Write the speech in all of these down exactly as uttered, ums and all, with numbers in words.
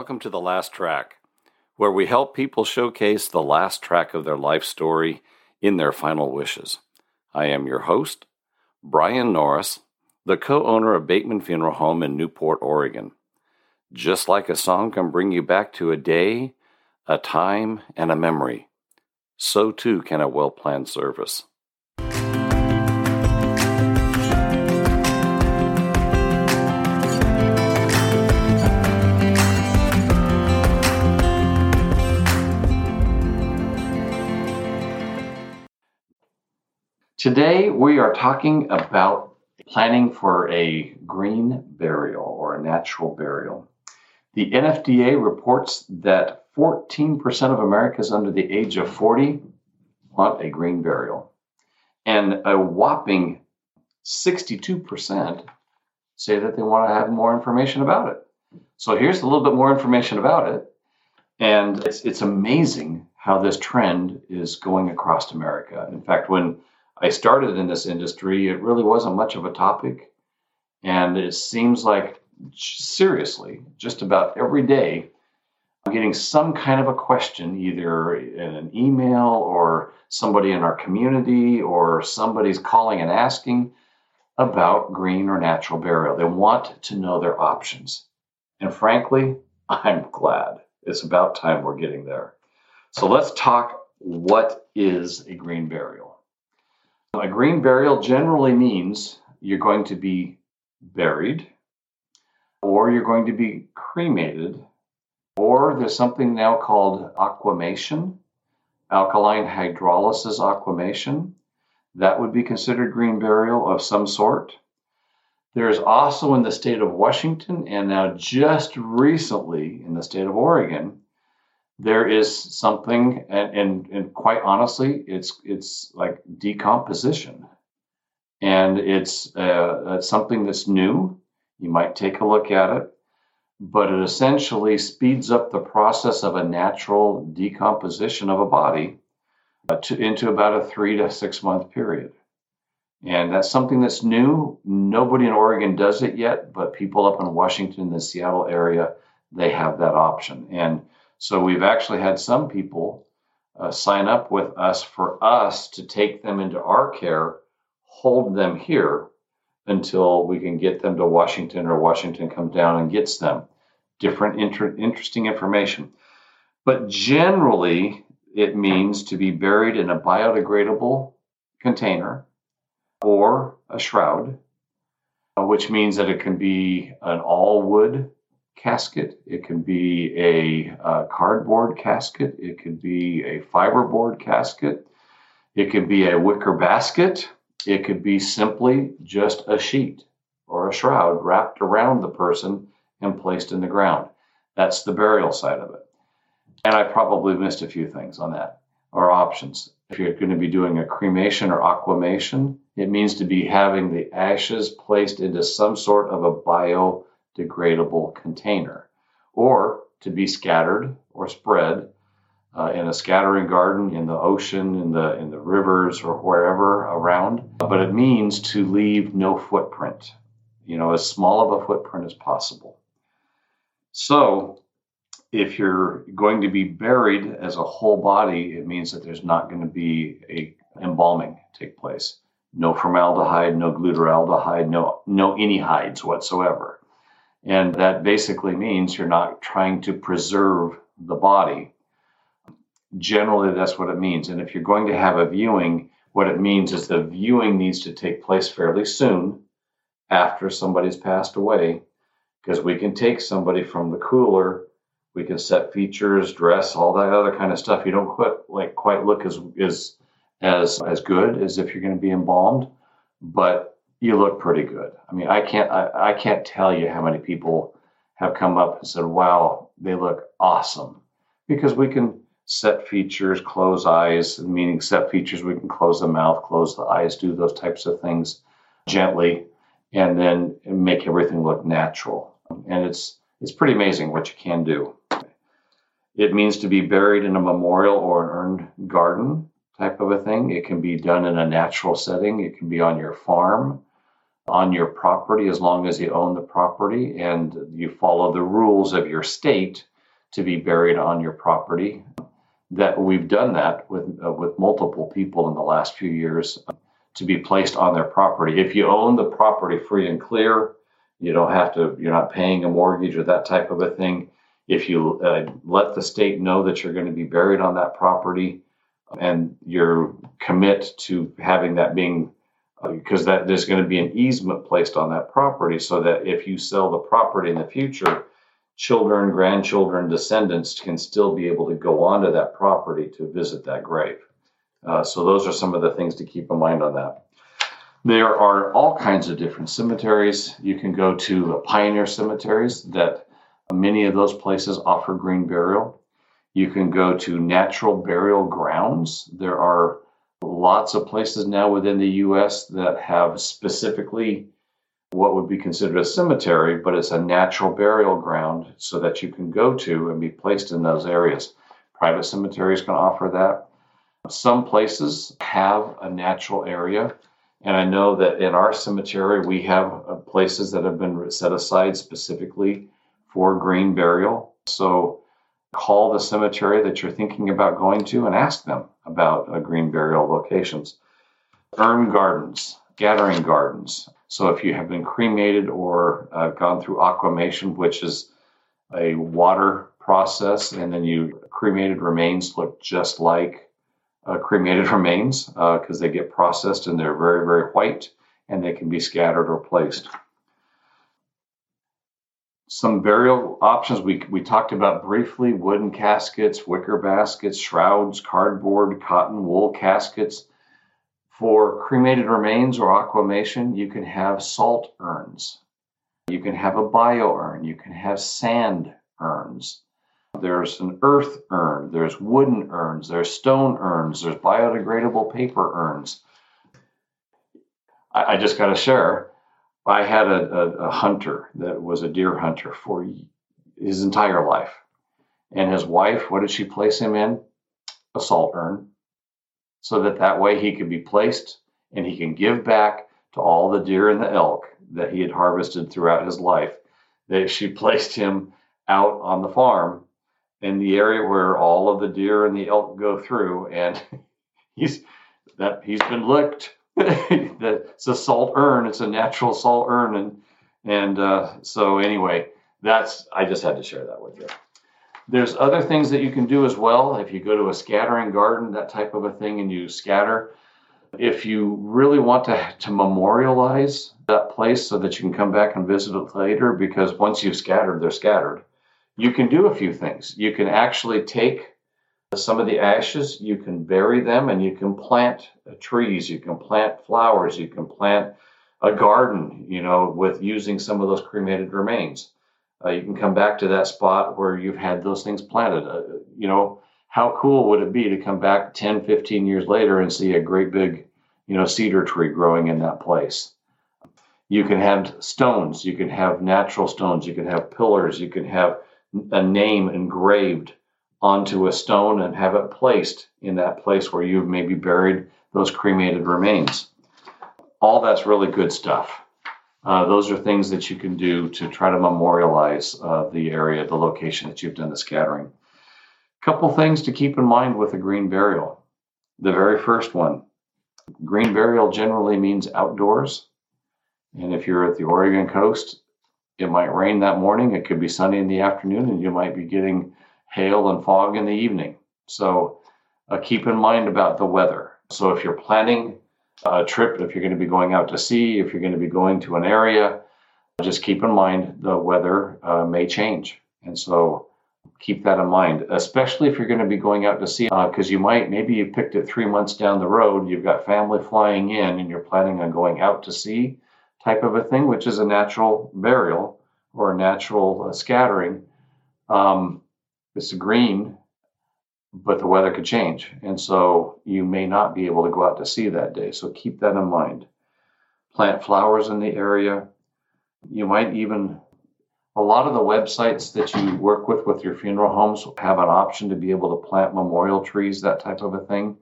Welcome to The Last Track, where we help people showcase the last track of their life story in their final wishes. I am your host, Brian Norris, the co-owner of Bateman Funeral Home in Newport, Oregon. Just like a song can bring you back to a day, a time, and a memory, so too can a well-planned service. Today we are talking about planning for a green burial or a natural burial. The N F D A reports that fourteen percent of Americans under the age of forty want a green burial, and a whopping sixty-two percent say that they want to have more information about it. So here's a little bit more information about it, and it's, it's amazing how this trend is going across America. In fact, when I started in this industry, it really wasn't much of a topic, and it seems like, seriously, just about every day, I'm getting some kind of a question, either in an email or somebody in our community or somebody's calling and asking about green or natural burial. They want to know their options. And frankly, I'm glad. It's about time we're getting there. So let's talk, what is a green burial? A green burial generally means you're going to be buried, or you're going to be cremated, or there's something now called aquamation, alkaline hydrolysis aquamation. That would be considered green burial of some sort. There's also in the state of Washington, and now just recently in the state of Oregon, there is something, and, and, and quite honestly, it's it's like decomposition. And it's, uh, it's something that's new. You might take a look at it, but it essentially speeds up the process of a natural decomposition of a body uh, to, into about a three to six month period. And that's something that's new. Nobody in Oregon does it yet, but people up in Washington, the Seattle area, they have that option. And so we've actually had some people uh, sign up with us for us to take them into our care, hold them here until we can get them to Washington, or Washington comes down and gets them. Different inter- interesting information. But generally, it means to be buried in a biodegradable container or a shroud, uh, which means that it can be an all-wood casket, it can be a uh, cardboard casket, it could be a fiberboard casket, it could be a wicker basket, it could be simply just a sheet or a shroud wrapped around the person and placed in the ground. That's the burial side of it. And I probably missed a few things on that, or options. If you're going to be doing a cremation or aquamation, it means to be having the ashes placed into some sort of a bio degradable container, or to be scattered or spread uh, in a scattering garden, in the ocean, in the in the rivers, or wherever around. But it means to leave no footprint, you know, as small of a footprint as possible. So if you're going to be buried as a whole body, it means that there's not going to be a embalming take place. No formaldehyde, no glutaraldehyde, no no any hides whatsoever. And that basically means you're not trying to preserve the body. Generally, that's what it means. And if you're going to have a viewing, what it means is the viewing needs to take place fairly soon after somebody's passed away, because we can take somebody from the cooler, we can set features, dress, all that other kind of stuff. You don't quite, like, quite look as, as, as, as good as if you're going to be embalmed, but you look pretty good. I mean, I can't I, I can't tell you how many people have come up and said, wow, they look awesome. Because we can set features, close eyes, meaning set features, we can close the mouth, close the eyes, do those types of things gently, and then make everything look natural. And it's it's pretty amazing what you can do. It means to be buried in a memorial or an urn garden type of a thing. It can be done in a natural setting. It can be on your farm, on your property, as long as you own the property and you follow the rules of your state to be buried on your property. That we've done that with uh, with multiple people in the last few years uh, to be placed on their property. If you own the property free and clear, you don't have to, you're not paying a mortgage or that type of a thing. If you uh, let the state know that you're going to be buried on that property and you're commit to having that being, uh, because that there's going to be an easement placed on that property so that if you sell the property in the future, children, grandchildren, descendants can still be able to go onto that property to visit that grave. Uh, so those are some of the things to keep in mind on that. There are all kinds of different cemeteries. You can go to pioneer cemeteries that many of those places offer green burial. You can go to natural burial grounds. There are lots of places now within the U S that have specifically what would be considered a cemetery, but it's a natural burial ground so that you can go to and be placed in those areas. Private cemeteries can offer that. Some places have a natural area, and I know that in our cemetery we have uh, places that have been set aside specifically for green burial. So call the cemetery that you're thinking about going to and ask them about uh, green burial locations. Urn gardens, scattering gardens. So if you have been cremated or uh, gone through aquamation, which is a water process, and then you cremated remains look just like uh, cremated remains because uh, they get processed and they're very, very white and they can be scattered or placed. Some burial options we, we talked about briefly: wooden caskets, wicker baskets, shrouds, cardboard, cotton, wool caskets. For cremated remains or aquamation, you can have salt urns. You can have a bio urn. You can have sand urns. There's an earth urn. There's wooden urns. There's stone urns. There's biodegradable paper urns. I, I just got to share. I had a, a, a hunter that was a deer hunter for his entire life. And his wife, what did she place him in? A salt urn. So that that way he could be placed and he can give back to all the deer and the elk that he had harvested throughout his life. That she placed him out on the farm in the area where all of the deer and the elk go through, and he's that he's been licked. It's a salt urn. It's a natural salt urn, and and uh, so anyway, that's I just had to share that with you. There's other things that you can do as well. If you go to a scattering garden, that type of a thing, and you scatter, if you really want to, to memorialize that place so that you can come back and visit it later, because once you've scattered, they're scattered, you can do a few things. You can actually take some of the ashes, you can bury them, and you can plant trees, you can plant flowers, you can plant a garden, you know, with using some of those cremated remains. Uh, you can come back to that spot where you've had those things planted. Uh, you know, how cool would it be to come back ten, fifteen years later and see a great big, you know, cedar tree growing in that place? You can have stones. You can have natural stones. You can have pillars. You can have a name engraved onto a stone and have it placed in that place where you've maybe buried those cremated remains. All that's really good stuff. Uh, those are things that you can do to try to memorialize uh, the area, the location that you've done the scattering. Couple things to keep in mind with a green burial. The very first one, green burial generally means outdoors. And if you're at the Oregon coast, it might rain that morning. It could be sunny in the afternoon, and you might be getting hail and fog in the evening. So uh, keep in mind about the weather. So if you're planning a trip, if you're going to be going out to sea, if you're going to be going to an area, just keep in mind the weather uh, may change. And so keep that in mind, especially if you're going to be going out to sea, because uh, you might, maybe you picked it three months down the road, you've got family flying in and you're planning on going out to sea type of a thing, which is a natural burial or a natural uh, scattering. Um, it's green, but the weather could change. And so you may not be able to go out to sea that day. So keep that in mind. Plant flowers in the area. You might even, a lot of the websites that you work with with your funeral homes have an option to be able to plant memorial trees, that type of a thing.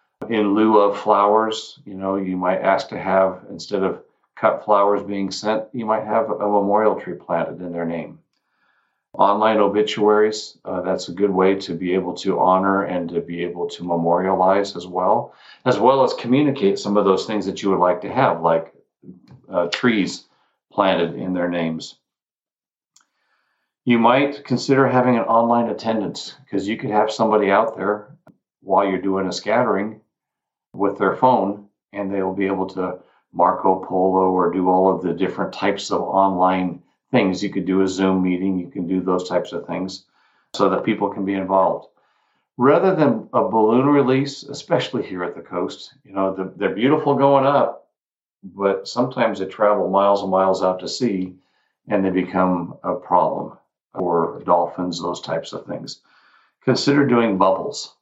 In lieu of flowers, you know, you might ask to have, instead of cut flowers being sent, you might have a memorial tree planted in their name. Online obituaries, uh, that's a good way to be able to honor and to be able to memorialize as well, as well as communicate some of those things that you would like to have, like uh, trees planted in their names. You might consider having an online attendance, because you could have somebody out there while you're doing a scattering with their phone, and they'll be able to Marco Polo or do all of the different types of online things. You could do a Zoom meeting, you can do those types of things so that people can be involved. Rather than a balloon release, especially here at the coast, you know, the, they're beautiful going up, but sometimes they travel miles and miles out to sea and they become a problem for dolphins, those types of things. Consider doing bubbles.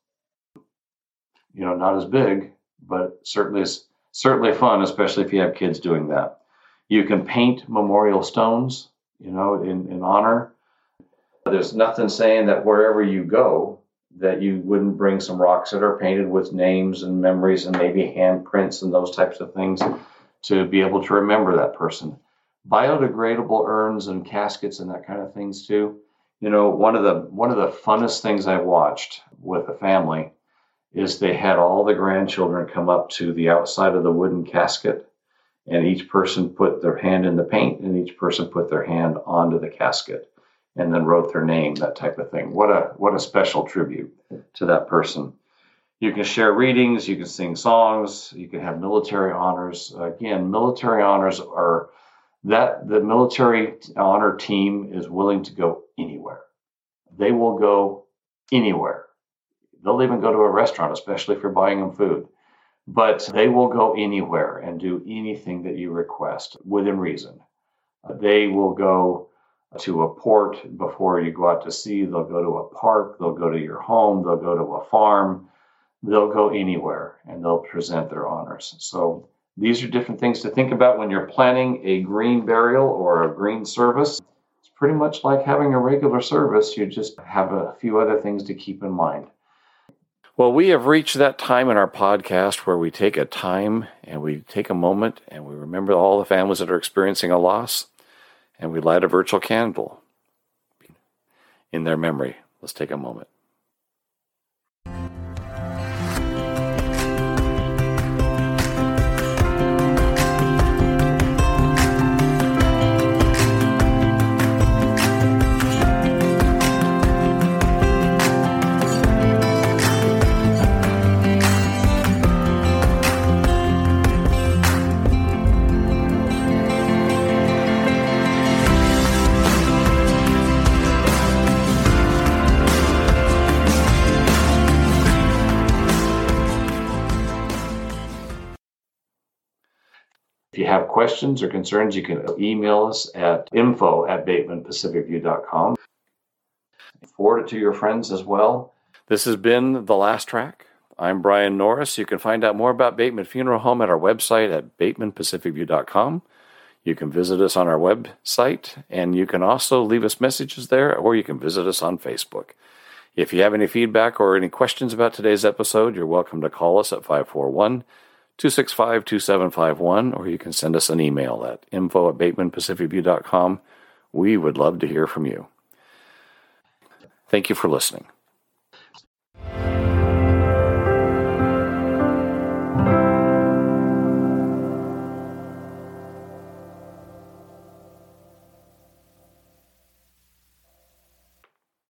You know, not as big, but certainly certainly fun, especially if you have kids doing that. You can paint memorial stones, you know, in, in honor. There's nothing saying that wherever you go, that you wouldn't bring some rocks that are painted with names and memories and maybe handprints and those types of things to be able to remember that person. Biodegradable urns and caskets and that kind of things too. You know, one of the one of the funnest things I watched with a family is they had all the grandchildren come up to the outside of the wooden casket, and each person put their hand in the paint and each person put their hand onto the casket and then wrote their name, that type of thing. What a what a special tribute to that person. You can share readings, you can sing songs, you can have military honors. Again, military honors are that the military honor team is willing to go anywhere. They will go anywhere. They'll even go to a restaurant, especially if you're buying them food. But they will go anywhere and do anything that you request within reason. They will go to a port before you go out to sea. They'll go to a park. They'll go to your home. They'll go to a farm. They'll go anywhere and they'll present their honors. So these are different things to think about when you're planning a green burial or a green service. It's pretty much like having a regular service. You just have a few other things to keep in mind. Well, we have reached that time in our podcast where we take a time and we take a moment and we remember all the families that are experiencing a loss and we light a virtual candle in their memory. Let's take a moment. If you have questions or concerns, you can email us at info at bateman pacific view dot com. Forward it to your friends as well. This has been The Last Track. I'm Brian Norris. You can find out more about Bateman Funeral Home at our website at bateman pacific view dot com. You can visit us on our website, and you can also leave us messages there, or you can visit us on Facebook. If you have any feedback or any questions about today's episode, you're welcome to call us at five four one, two six five, two seven five one, or you can send us an email at info at bateman pacific view dot com. We would love to hear from you. Thank you for listening.